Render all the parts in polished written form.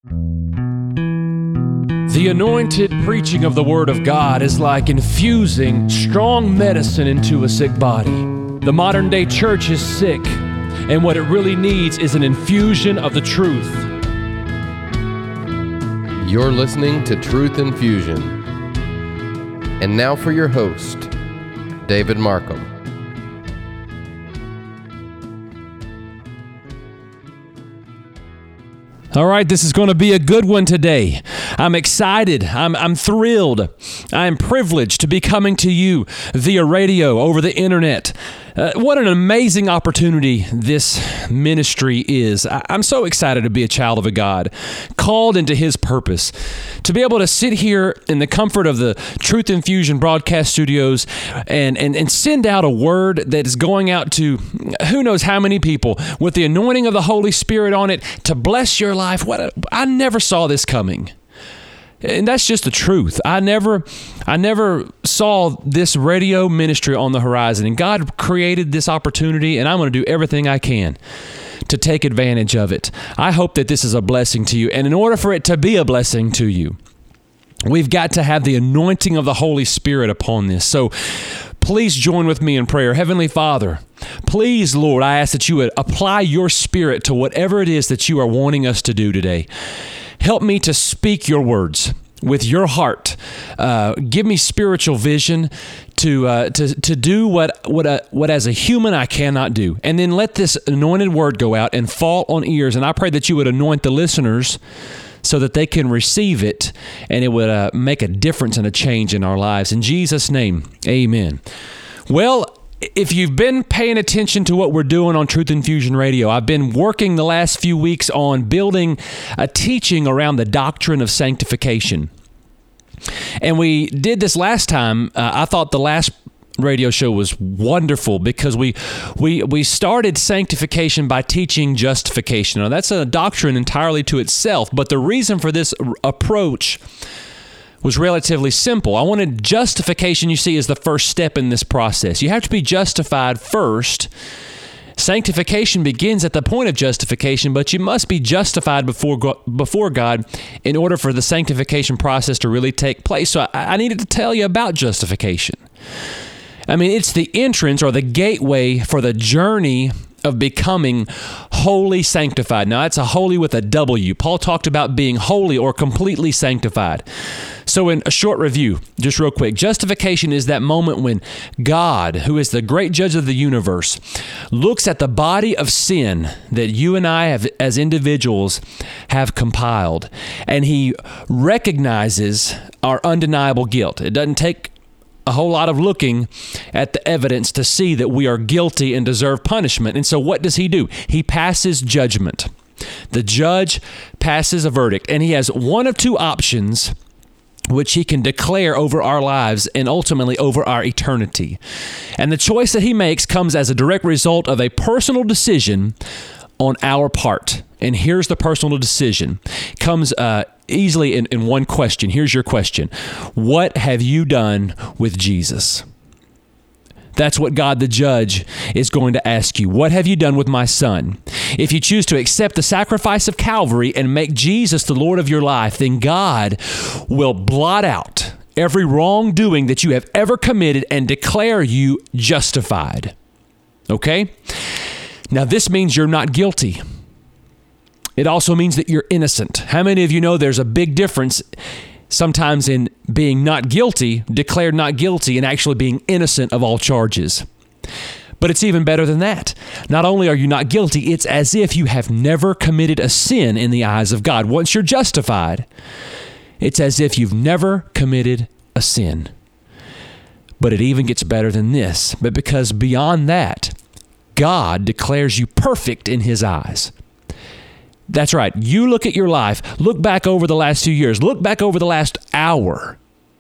The anointed preaching of the Word of God is like infusing strong medicine into a sick body. The modern day church is sick, and what it really needs is an infusion of the truth. You're listening to Truth Infusion. And now for your host, David Markham. All right, this is going to be a good one today. I'm excited. I'm thrilled. I'm privileged to be coming to you via radio, over the internet. What an amazing opportunity this ministry is. I'm so excited to be a child of a God, called into His purpose. To be able to sit here in the comfort of the Truth Infusion broadcast studios and send out a word that is going out to who knows how many people with the anointing of the Holy Spirit on it to bless your life. I never saw this coming. And that's just the truth. I never saw this radio ministry on the horizon. And God created this opportunity, and I'm going to do everything I can to take advantage of it. I hope that this is a blessing to you. And in order for it to be a blessing to you, we've got to have the anointing of the Holy Spirit upon this. So please join with me in prayer. Heavenly Father, please, Lord, I ask that you would apply your Spirit to whatever it is that you are wanting us to do today. Help me to speak your words with your heart. Give me spiritual vision to do what as a human I cannot do. And then let this anointed word go out and fall on ears. And I pray that you would anoint the listeners so that they can receive it and it would make a difference and a change in our lives. In Jesus' name, amen. Well, if you've been paying attention to what we're doing on Truth Infusion Radio, I've been working the last few weeks on building a teaching around the doctrine of sanctification. And we did this last time. I thought the last radio show was wonderful because we started sanctification by teaching justification. Now, that's a doctrine entirely to itself, but the reason for this approach was relatively simple. I wanted justification, you see, as the first step in this process. You have to be justified first. Sanctification begins at the point of justification, but you must be justified before God in order for the sanctification process to really take place. So I needed to tell you about justification. I mean, it's the entrance or the gateway for the journey of becoming wholly sanctified. Now, that's a holy with a W. Paul talked about being holy or completely sanctified. So in a short review, just real quick, justification is that moment when God, who is the great judge of the universe, looks at the body of sin that you and I have, as individuals, have compiled, and He recognizes our undeniable guilt. It doesn't take a whole lot of looking at the evidence to see that we are guilty and deserve punishment. And so what does He do? He passes judgment. The judge passes a verdict, and he has one of two options which he can declare over our lives and ultimately over our eternity. And the choice that he makes comes as a direct result of a personal decision on our part. And here's the personal decision. It comes easily in one question. Here's your question. What have you done with Jesus? That's what God the judge is going to ask you. What have you done with my son? If you choose to accept the sacrifice of Calvary and make Jesus the Lord of your life, then God will blot out every wrongdoing that you have ever committed and declare you justified. Okay? Now, this means you're not guilty. It also means that you're innocent. How many of you know there's a big difference sometimes in being not guilty, declared not guilty, and actually being innocent of all charges? But it's even better than that. Not only are you not guilty, it's as if you have never committed a sin in the eyes of God. Once you're justified, it's as if you've never committed a sin. But it even gets better than this. But because beyond that, God declares you perfect in His eyes. That's right. You look at your life, look back over the last few years, look back over the last hour.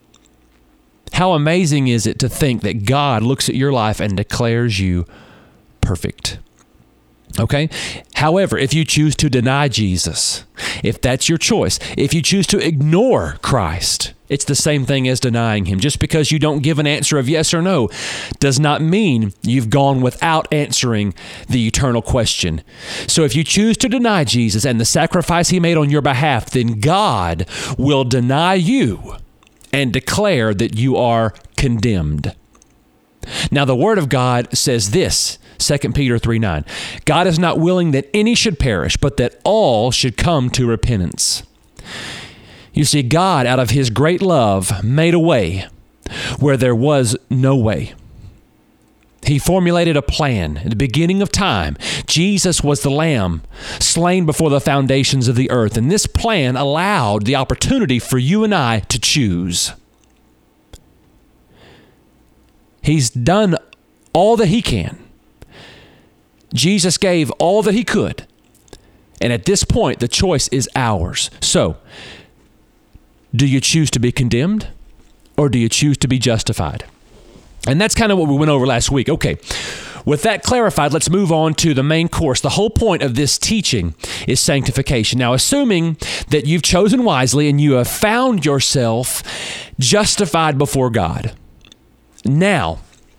How amazing is it to think that God looks at your life and declares you perfect? Okay? However, if you choose to deny Jesus, if that's your choice, if you choose to ignore Christ, it's the same thing as denying him. Just because you don't give an answer of yes or no does not mean you've gone without answering the eternal question. So if you choose to deny Jesus and the sacrifice he made on your behalf, then God will deny you and declare that you are condemned. Now, the Word of God says this, 2 Peter 3:9, God is not willing that any should perish, but that all should come to repentance. You see, God, out of his great love, made a way where there was no way. He formulated a plan at the beginning of time. Jesus was the Lamb slain before the foundations of the earth, and this plan allowed the opportunity for you and I to choose. He's done all that he can. Jesus gave all that he could. And at this point, the choice is ours. So, do you choose to be condemned or do you choose to be justified? And that's kind of what we went over last week. Okay, with that clarified, let's move on to the main course. The whole point of this teaching is sanctification. Now, assuming that you've chosen wisely and you have found yourself justified before God, Now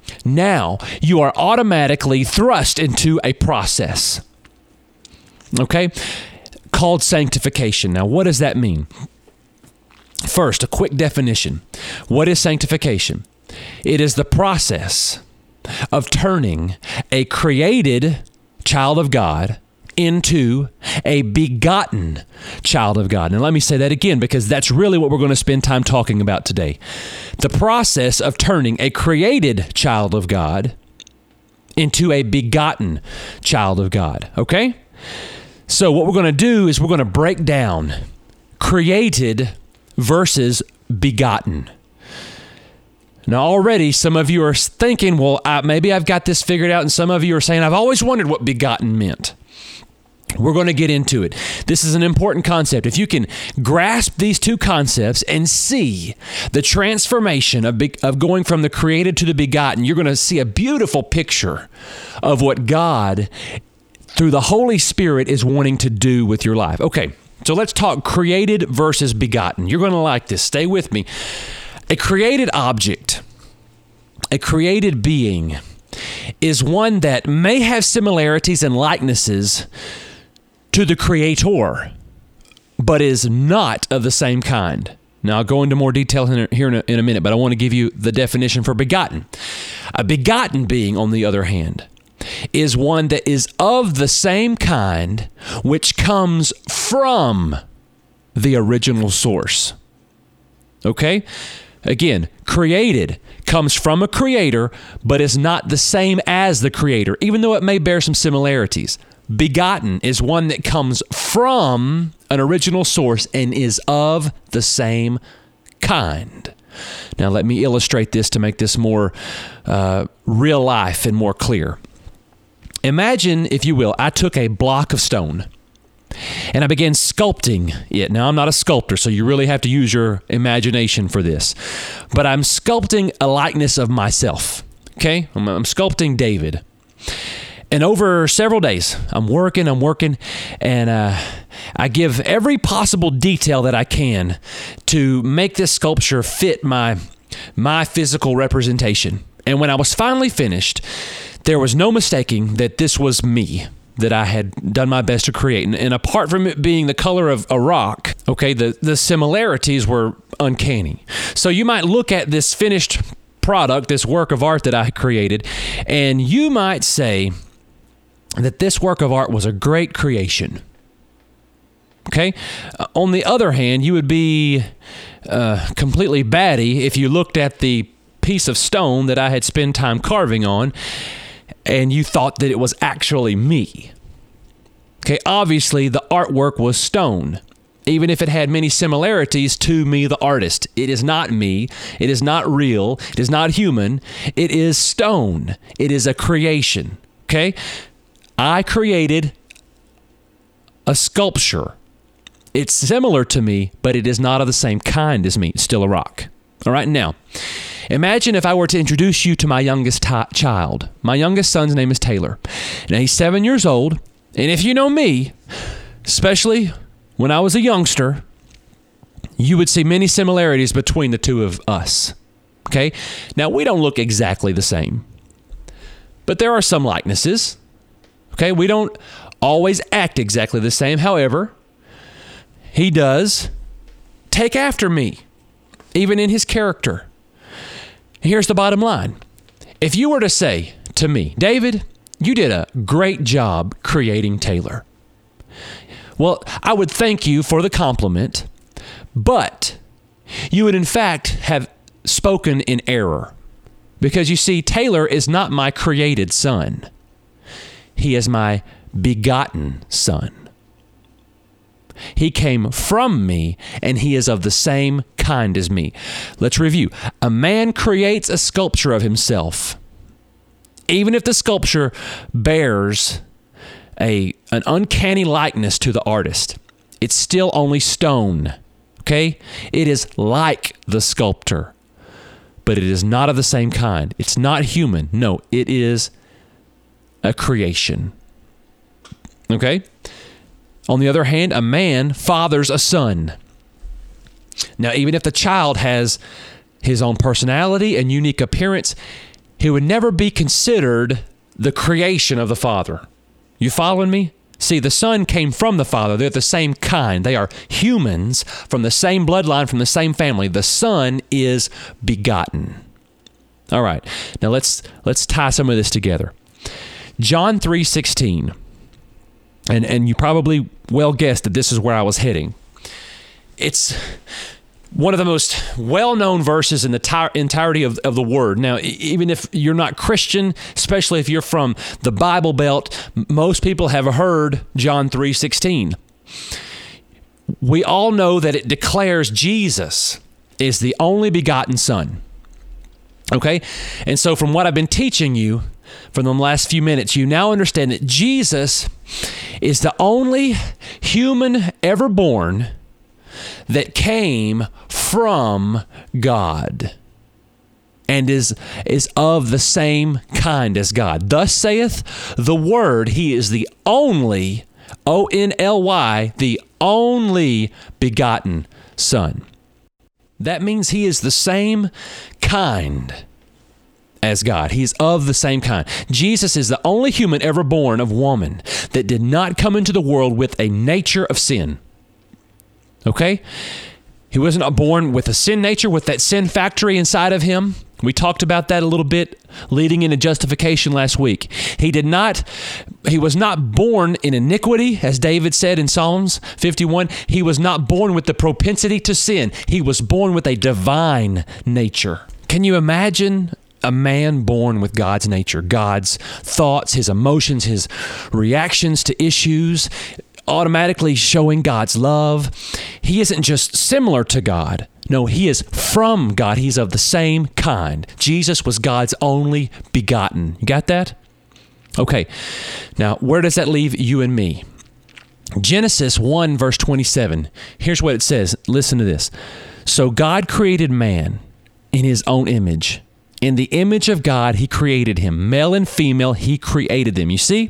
you are automatically thrust into a process, okay, called sanctification. Now, what does that mean? First, a quick definition. What is sanctification? It is the process of turning a created child of God into a begotten child of God. Now, let me say that again, because that's really what we're going to spend time talking about today. The process of turning a created child of God into a begotten child of God, okay? So what we're going to do is we're going to break down created versus begotten. Now, already some of you are thinking, well, maybe I've got this figured out, and some of you are saying, I've always wondered what begotten meant. We're going to get into it. This is an important concept. If you can grasp these two concepts and see the transformation of going from the created to the begotten, you're going to see a beautiful picture of what God, through the Holy Spirit, is wanting to do with your life. Okay, so let's talk created versus begotten. You're going to like this. Stay with me. A created object, a created being, is one that may have similarities and likenesses to the Creator, but is not of the same kind. Now, I'll go into more detail here in a minute, but I want to give you the definition for begotten. A begotten being, on the other hand, is one that is of the same kind, which comes from the original source. Okay? Again, created comes from a creator, but is not the same as the creator, even though it may bear some similarities. Begotten is one that comes from an original source and is of the same kind. Now, let me illustrate this to make this more real life and more clear. Imagine, if you will, I took a block of stone and I began sculpting it. Now, I'm not a sculptor, so you really have to use your imagination for this. But I'm sculpting a likeness of myself, okay? I'm sculpting David. And over several days, I'm working, and I give every possible detail that I can to make this sculpture fit my physical representation. And when I was finally finished, there was no mistaking that this was me, that I had done my best to create. And apart from it being the color of a rock, okay, the similarities were uncanny. So you might look at this finished product, this work of art that I created, and you might say that this work of art was a great creation. Okay? On the other hand, you would be completely batty if you looked at the piece of stone that I had spent time carving on and you thought that it was actually me. Okay, obviously the artwork was stone, even if it had many similarities to me, the artist. It is not me. It is not real. It is not human. It is stone. It is a creation. Okay? I created a sculpture. It's similar to me, but it is not of the same kind as me. It's still a rock. All right, now, Imagine if I were to introduce you to my youngest child. My youngest son's name is Taylor. Now, he's 7 years old, and if you know me, especially when I was a youngster, you would see many similarities between the two of us. Okay? Now, we don't look exactly the same, but there are some likenesses. Okay? We don't always act exactly the same. However, he does take after me, even in his character. Here's the bottom line. If you were to say to me, David, you did a great job creating Taylor. Well, I would thank you for the compliment, but you would in fact have spoken in error. Because you see, Taylor is not my created son. He is my begotten son. He came from me, and he is of the same kind as me. Let's review. A man creates a sculpture of himself. Even if the sculpture bears an uncanny likeness to the artist, it's still only stone. Okay? It is like the sculptor, but it is not of the same kind. It's not human. No, it is a creation. Okay? On the other hand, a man fathers a son. Now, even if the child has his own personality and unique appearance, he would never be considered the creation of the father. You following me? See, the son came from the father. They're the same kind. They are humans from the same bloodline, from the same family. The son is begotten. All right. Now let's tie some of this together. John 3:16. And you probably well guessed that this is where I was heading. It's one of the most well-known verses in the entirety of the Word. Now, even if you're not Christian, especially if you're from the Bible Belt, most people have heard John 3:16. We all know that it declares Jesus is the only begotten Son. Okay? And so from what I've been teaching you from the last few minutes, you now understand that Jesus is the only human ever born that came from God and is of the same kind as God. Thus saith the Word, he is the only, O-N-L-Y, the only begotten Son. That means he is the same kind as God. He's of the same kind. Jesus is the only human ever born of woman that did not come into the world with a nature of sin. Okay? He wasn't born with a sin nature, with that sin factory inside of him. We talked about that a little bit leading into justification last week. He was not born in iniquity, as David said in Psalms 51. He was not born with the propensity to sin. He was born with a divine nature. Can you imagine a man born with God's nature, God's thoughts, his emotions, his reactions to issues, automatically showing God's love? He isn't just similar to God. No, he is from God. He's of the same kind. Jesus was God's only begotten. You got that? Okay. Now, where does that leave you and me? Genesis 1, verse 27. Here's what it says. Listen to this. So God created man in his own image. In the image of God, he created him. Male and female, he created them. You see?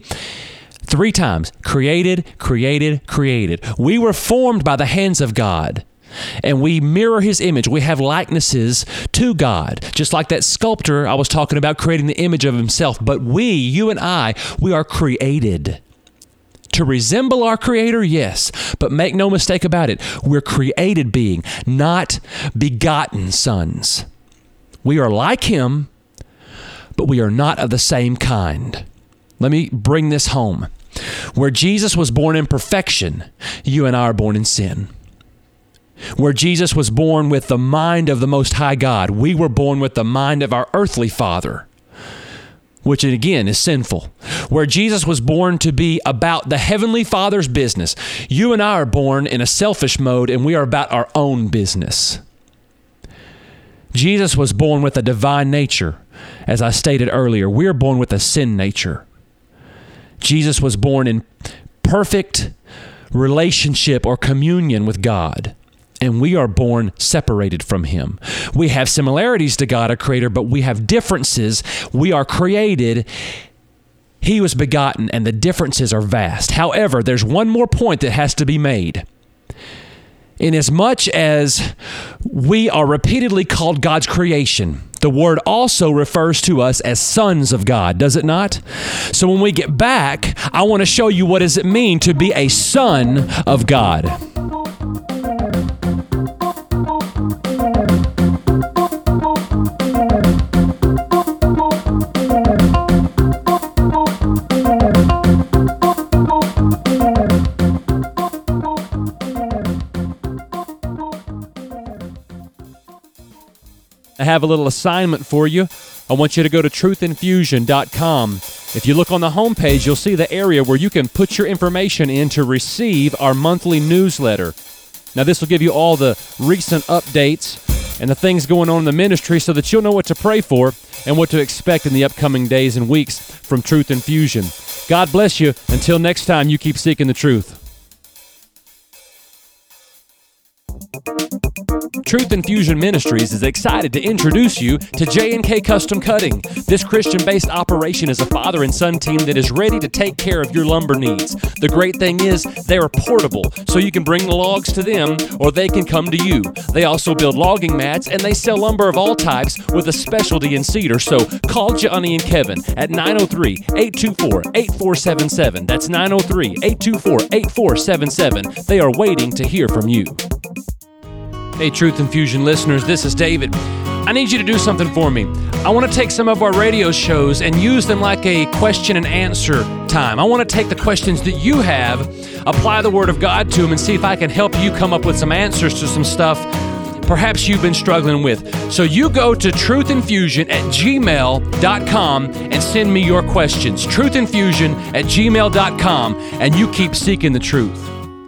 3 times. Created, created, created. We were formed by the hands of God, and we mirror his image. We have likenesses to God, just like that sculptor I was talking about creating the image of himself. But you and I, we are created to resemble our Creator, yes, but make no mistake about it. We're created being, not begotten sons. We are like him, but we are not of the same kind. Let me bring this home. Where Jesus was born in perfection, you and I are born in sin. Where Jesus was born with the mind of the Most High God, we were born with the mind of our earthly father, which again is sinful. Where Jesus was born to be about the Heavenly Father's business, you and I are born in a selfish mode, and we are about our own business. Jesus was born with a divine nature. As I stated earlier, we are born with a sin nature. Jesus was born in perfect relationship or communion with God. and we are born separated from him. We have similarities to God, our creator, but we have differences. We are created. He was begotten, and the differences are vast. However, there's one more point that has to be made. Inasmuch as we are repeatedly called God's creation, the word also refers to us as sons of God, does it not? So when we get back, I want to show you what does it mean to be a son of God. I have a little assignment for you. I want you to go to truthinfusion.com. If you look on the homepage, you'll see the area where you can put your information in to receive our monthly newsletter. Now, this will give you all the recent updates and the things going on in the ministry so that you'll know what to pray for and what to expect in the upcoming days and weeks from Truth Infusion. God bless you. Until next time, you keep seeking the truth. Truth Infusion Ministries is excited to introduce you to J&K Custom Cutting. This Christian-based operation is a father and son team that is ready to take care of your lumber needs. The great thing is they are portable, so you can bring the logs to them or they can come to you. They also build logging mats and they sell lumber of all types with a specialty in cedar. So call Johnny and Kevin at 903-824-8477. That's 903-824-8477. They are waiting to hear from you. Hey, Truth Infusion listeners, this is David. I need you to do something for me. I want to take some of our radio shows and use them like a question and answer time. I want to take the questions that you have, apply the Word of God to them, and see if I can help you come up with some answers to some stuff perhaps you've been struggling with. So you go to truthinfusion@gmail.com and send me your questions. Truthinfusion@gmail.com, and you keep seeking the truth.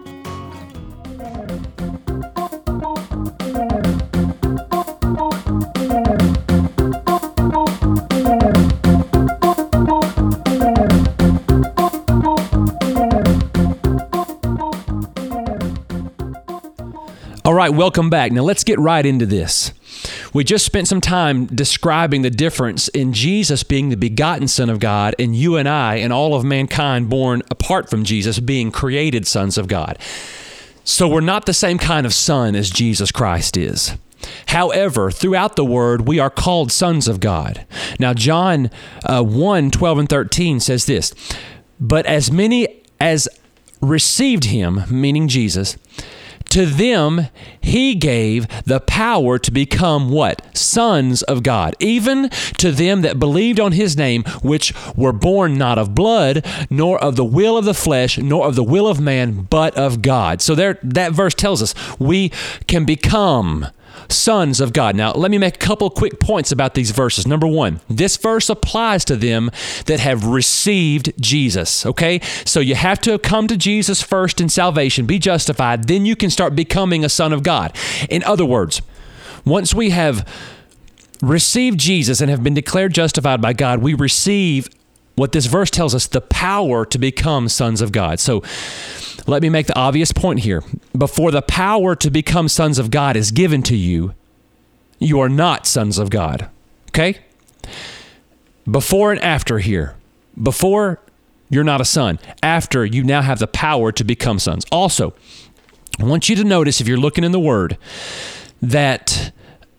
All right, welcome back. Now let's get right into this. We just spent some time describing the difference in Jesus being the begotten Son of God and you and I and all of mankind born apart from Jesus being created sons of God. So we're not the same kind of son as Jesus Christ is. However, throughout the Word, we are called sons of God. Now, John 1:12-13 says this, "But as many as received him," meaning Jesus, "to them he gave the power to become" what? "Sons of God, even to them that believed on his name, which were born not of blood, nor of the will of the flesh, nor of the will of man, but of God." So that verse tells us we can become sons of God. Now, let me make a couple quick points about these verses. Number one, this verse applies to them that have received Jesus, okay? So you have to come to Jesus first in salvation, be justified, then you can start becoming a son of God. In other words, once we have received Jesus and have been declared justified by God, we receive what this verse tells us, the power to become sons of God. So let me make the obvious point here. Before the power to become sons of God is given to you, you are not sons of God, okay? Before and after here. Before, you're not a son. After, you now have the power to become sons. Also, I want you to notice, if you're looking in the Word, that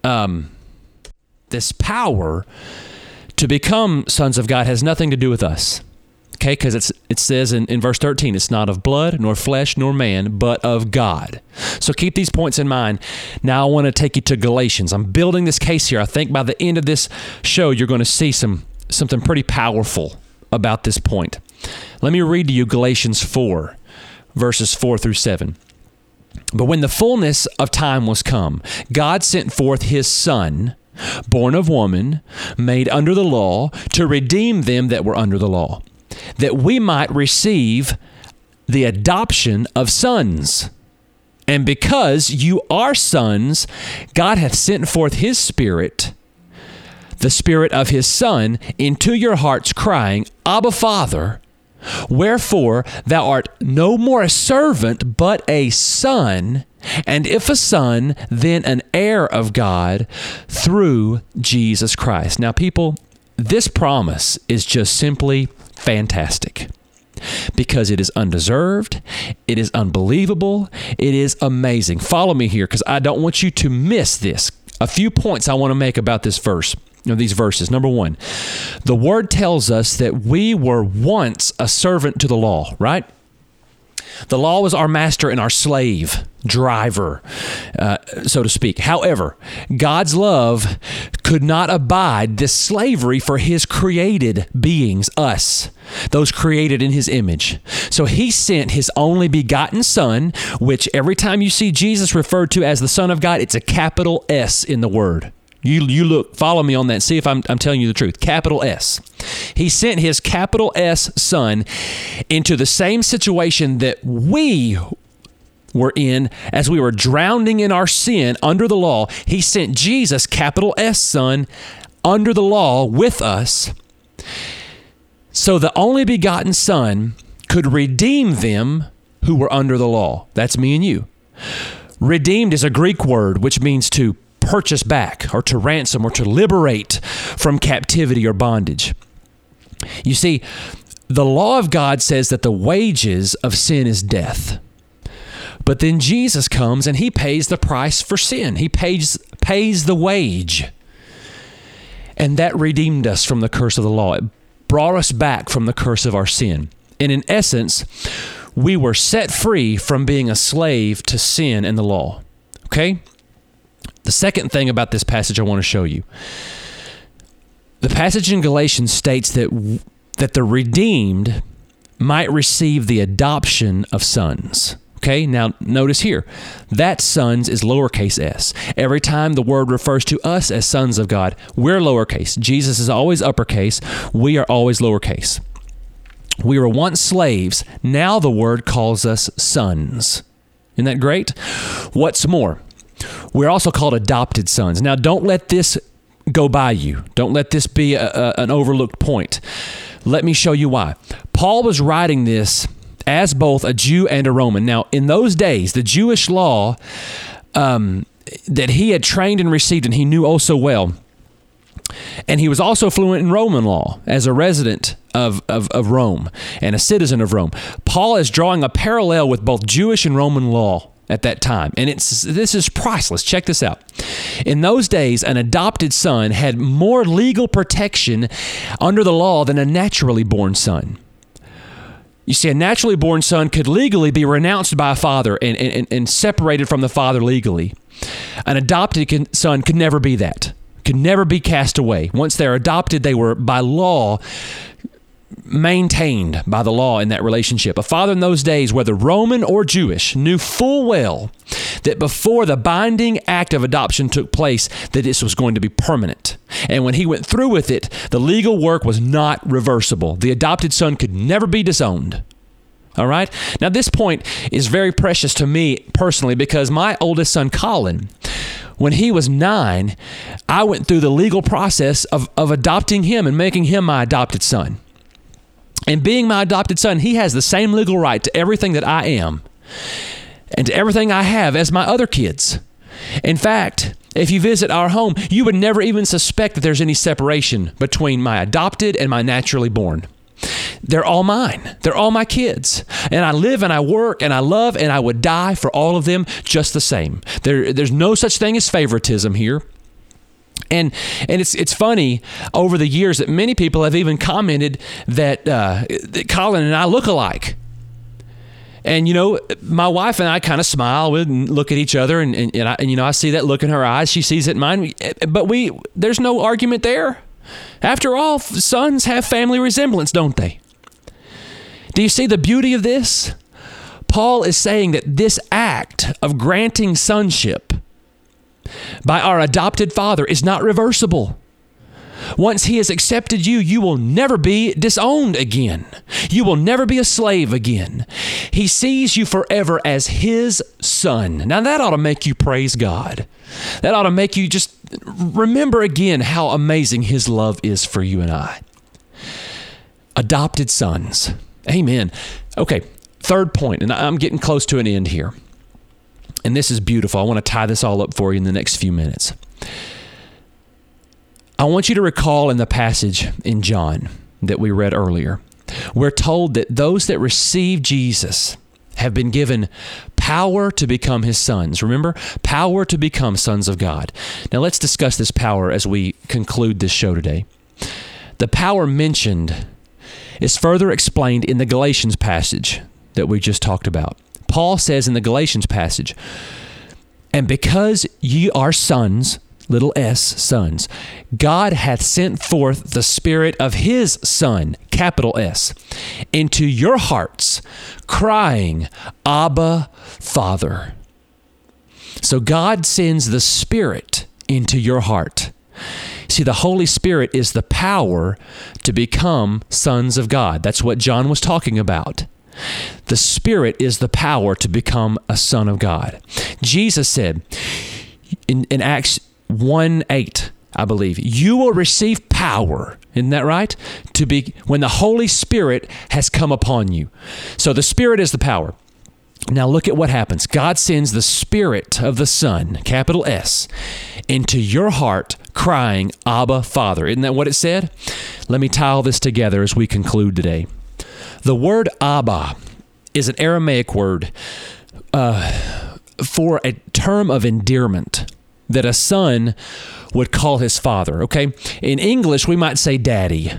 this power to become sons of God has nothing to do with us. Okay, because it says in verse 13, it's not of blood, nor flesh, nor man, but of God. So keep these points in mind. Now I want to take you to Galatians. I'm building this case here. I think by the end of this show, you're going to see something pretty powerful about this point. Let me read to you Galatians 4, verses 4-7. "But when the fullness of time was come, God sent forth his Son, born of woman, made under the law, to redeem them that were under the law, that we might receive the adoption of sons. And because you are sons, God hath sent forth his Spirit, the Spirit of his Son, into your hearts, crying, Abba, Father. Wherefore thou art no more a servant, but a son. And if a son, then an heir of God through Jesus Christ. Now, people, this promise is just simply fantastic because it is undeserved, it is unbelievable, it is amazing. Follow me here because I don't want you to miss this. A few points I want to make about this verse. These verses. Number one, the word tells us that we were once a servant to the law, right? The law was our master and our slave, driver, so to speak. However, God's love could not abide this slavery for his created beings, us, those created in his image. So he sent his only begotten son, which every time you see Jesus referred to as the Son of God, it's a capital S in the word. You look, follow me on that. See if I'm telling you the truth. Capital S. He sent his capital S son into the same situation that we were in as we were drowning in our sin under the law. He sent Jesus, capital S son, under the law with us. So the only begotten son could redeem them who were under the law. That's me and you. Redeemed is a Greek word which means to purchase back or to ransom or to liberate from captivity or bondage. You see, the law of God says that the wages of sin is death. But then Jesus comes and he pays the price for sin. He pays the wage. And that redeemed us from the curse of the law. It brought us back from the curse of our sin. And in essence, we were set free from being a slave to sin and the law. Okay? The second thing about this passage I want to show you. The passage in Galatians states that the redeemed might receive the adoption of sons. Okay, now notice here, that sons is lowercase s. Every time the word refers to us as sons of God, we're lowercase. Jesus is always uppercase. We are always lowercase. We were once slaves. Now the word calls us sons. Isn't that great? What's more, we're also called adopted sons. Now, don't let this go by you. Don't let this be an overlooked point. Let me show you why. Paul was writing this as both a Jew and a Roman. Now, in those days, the Jewish law that he had trained and received and he knew oh so well, and he was also fluent in Roman law as a resident of Rome and a citizen of Rome. Paul is drawing a parallel with both Jewish and Roman law at that time. And this is priceless. Check this out. In those days, an adopted son had more legal protection under the law than a naturally born son. You see, a naturally born son could legally be renounced by a father and separated from the father legally. An adopted son could never be that, could never be cast away. Once they're adopted, they were by law maintained by the law in that relationship. A father in those days, whether Roman or Jewish, knew full well that before the binding act of adoption took place, that this was going to be permanent. And when he went through with it, the legal work was not reversible. The adopted son could never be disowned. All right? Now, this point is very precious to me personally because my oldest son, Colin, when he was 9, I went through the legal process of adopting him and making him my adopted son. And being my adopted son, he has the same legal right to everything that I am and to everything I have as my other kids. In fact, if you visit our home, you would never even suspect that there's any separation between my adopted and my naturally born. They're all mine. They're all my kids. And I live and I work and I love and I would die for all of them just the same. There's no such thing as favoritism here. And it's funny over the years that many people have even commented that Colin and I look alike. And, you know, my wife and I kind of smile and look at each other and I see that look in her eyes. She sees it in mine. But there's no argument there. After all, sons have family resemblance, don't they? Do you see the beauty of this? Paul is saying that this act of granting sonship by our adopted father is not reversible. Once he has accepted you, you will never be disowned again. You will never be a slave again. He sees you forever as his son. Now that ought to make you praise God. That ought to make you just remember again how amazing his love is for you and I. Adopted sons. Amen. Okay, third point, and I'm getting close to an end here. And this is beautiful. I want to tie this all up for you in the next few minutes. I want you to recall in the passage in John that we read earlier, we're told that those that receive Jesus have been given power to become his sons. Remember? Power to become sons of God. Now let's discuss this power as we conclude this show today. The power mentioned is further explained in the Galatians passage that we just talked about. Paul says in the Galatians passage, "And because ye are sons," little s, sons, "God hath sent forth the Spirit of his Son," capital S, "into your hearts, crying, Abba, Father." So God sends the Spirit into your heart. See, the Holy Spirit is the power to become sons of God. That's what John was talking about. The Spirit is the power to become a son of God. Jesus said in Acts 1:8, I believe, "You will receive power," isn't that right? When the Holy Spirit has come upon you. So the Spirit is the power. Now look at what happens. God sends the Spirit of the Son, capital S, into your heart, crying, Abba, Father. Isn't that what it said? Let me tie all this together as we conclude today. The word Abba is an Aramaic word for a term of endearment that a son would call his father, okay? In English, we might say daddy.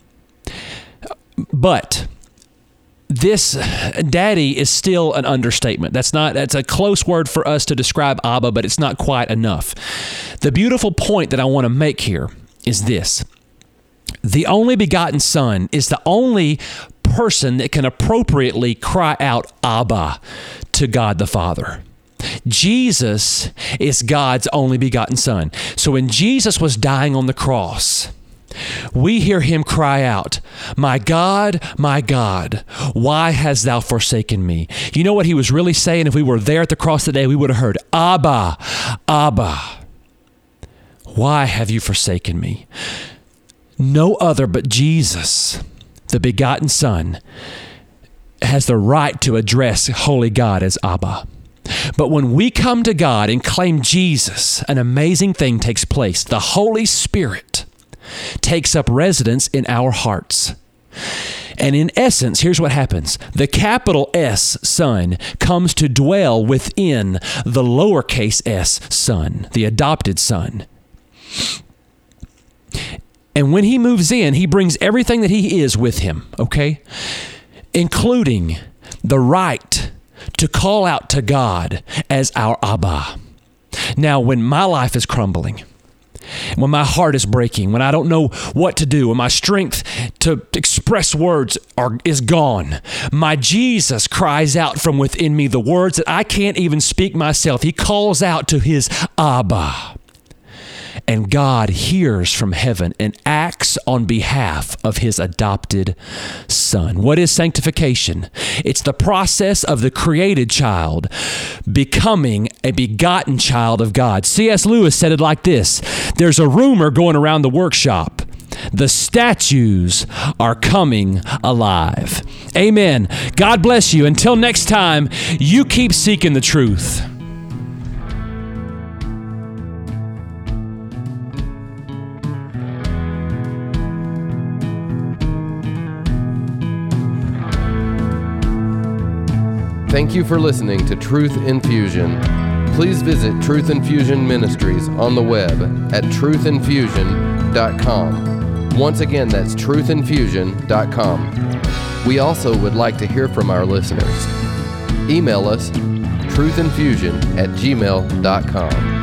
But this daddy is still an understatement. That's a close word for us to describe Abba, but it's not quite enough. The beautiful point that I want to make here is this. The only begotten Son is the only person that can appropriately cry out Abba to God the Father. Jesus is God's only begotten Son. So when Jesus was dying on the cross, we hear him cry out, my God, why hast thou forsaken me?" You know what he was really saying? If we were there at the cross today, we would have heard, Abba, Abba, why have you forsaken me? No other but Jesus, the begotten Son, has the right to address holy God as Abba. But when we come to God and claim Jesus, an amazing thing takes place. The Holy Spirit takes up residence in our hearts. And in essence, here's what happens. The capital S, Son, comes to dwell within the lowercase s, Son, the adopted Son. And when he moves in, he brings everything that he is with him, okay? Including the right to call out to God as our Abba. Now, when my life is crumbling, when my heart is breaking, when I don't know what to do, when my strength to express words is gone, my Jesus cries out from within me the words that I can't even speak myself. He calls out to his Abba. And God hears from heaven and acts on behalf of his adopted Son. What is sanctification? It's the process of the created child becoming a begotten child of God. C.S. Lewis said it like this: "There's a rumor going around the workshop. The statues are coming alive." Amen. God bless you. Until next time, you keep seeking the truth. Thank you for listening to Truth Infusion. Please visit Truth Infusion Ministries on the web at truthinfusion.com. Once again, that's truthinfusion.com. We also would like to hear from our listeners. Email us truthinfusion@gmail.com.